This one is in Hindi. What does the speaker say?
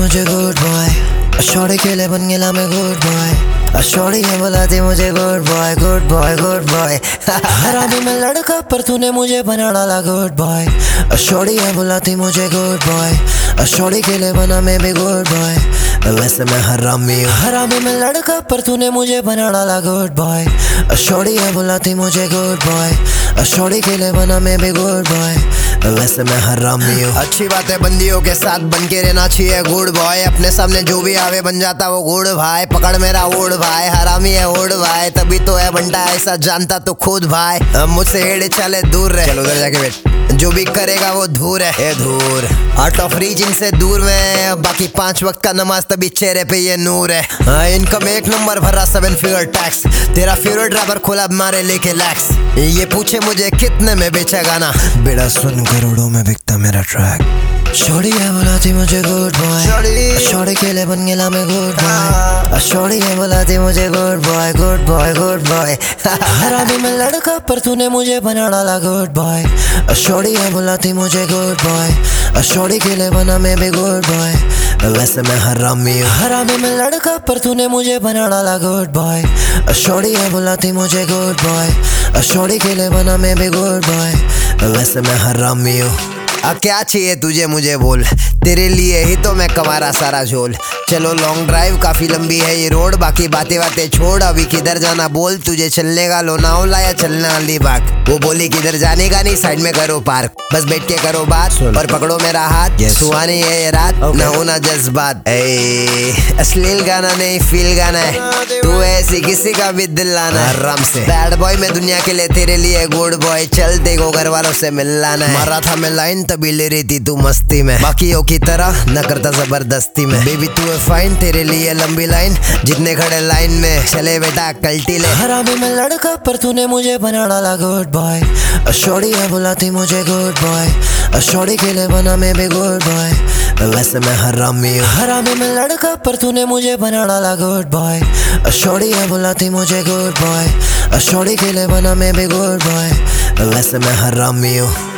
मुझे गुड बॉय, शॉर्टी के लिए बन गया मैं गुड बॉय, शॉर्टी ये बुलाती मुझे good boy good boy good boy. हरामी मैं लड़का पर तूने मुझे बना डाला गुड बॉय, शॉर्टी ये बुलाती मुझे गुड बॉय, शॉर्टी के लिए बना मैं भी गुड बॉय, वैसे मैं हरामी हूँ। हरामी मैं लड़का पर तूने मुझे बना डाला गुड बॉय, शॉर्टी ये बुलाती मुझे गुड बॉय, शॉर्टी के लिए बना मैं भी गुड बॉय, वैसे मैं हरामी हूँ। अच्छी बात है बंदियों के साथ बन के रहना चाहिए गुड बॉय, अपने सामने जो भी आवे बन जाता वो गुड भाई, पकड़ मेरा ओढ़ भाई, हरामी है ओढ़ भाई, तभी तो है बंटा ऐसा जानता तो खुद भाई, मुझसे हेड़े चले दूर रहे, चलो उधर जाके बैठ, जो भी करेगा वो धूर है, ए धूर आउट ऑफ रीच इनसे दूर में, बाकी 5 वक्त का नमाज तभी चेहरे पे ये नूर है। इनकम 1 नंबर भरा 7 फिगर टैक्स, तेरा फेवरेट ड्राइवर खोला मारे लेके लैक्स, ये पूछे मुझे कितने में बेचा गाना, बेड़ा सुन करोड़ों में बिकता मेरा ट्रैक। शॉर्टी है बुलाती मुझे गुड बॉय, शॉर्टी के लिए बन गया मैं गुड बॉय, शॉर्टी है बुलाती मुझे good boy good boy good boy. हरामी मैं लड़का पर तूने मुझे बना डाला गुड बॉय, शॉर्टी है बुलाती मुझे गुड बॉय, शॉर्टी के लिए बना मैं भी गुड बॉय, वैसे मैं हरामी हूँ। हरामी मैं लड़का पर तूने मुझे बना डाला गुड बॉय, शॉर्टी है बुलाती मुझे गुड बॉय, शॉर्टी के लिए बना मैं भी गुड बॉय, वैसे मैं हरामी हूँ। क्या चाहिए तुझे मुझे बोल, तेरे लिए ही तो मैं कमारा सारा झोल, चलो लॉन्ग ड्राइव काफी लंबी है ये रोड, बाकी बातें बातें छोड़, अभी किधर जाना बोल, तुझे चलने का लोनावला या चलना अलीबाग, वो बोली किधर जाने का नहीं साइड में करो पार्क, बस बैठ के करो बात और पकड़ो मेरा हाथ, सुहानी है ये रात न होना जज्बात, अश्लील गाना नहीं फील गाना है, तू ऐसी किसी का भी दिल लाना है आराम से, बैड बॉय मैं दुनिया के लिए तेरे लिए गुड बॉय, चल देखो घर वालों से मिल लाना है, मारा था मैं लाइन तभी ले रही थी तू मस्ती में, बाकियों की तरह न करता जबरदस्ती में, बेबी तू है फाइन तेरे लिए लंबी लाइन, जितने खड़े लाइन में चले बेटा कल्टी ले। हरामी मैं लड़का पर तूने मुझे बना डाला गुड बॉय, शॉर्टी है बुलाती मुझे गुड बॉय, शॉर्टी के लिए बना मैं भी गुड बॉय, वैसे मैं हरामी हूँ। हरामी मैं लड़का पर तूने मुझे बना डाला गुड बॉय, शॉर्टी है बुलाती मुझे गुड बॉय, शॉर्टी के लिए बना मैं भी गुड बॉय, वैसे मैं हरामी हूँ।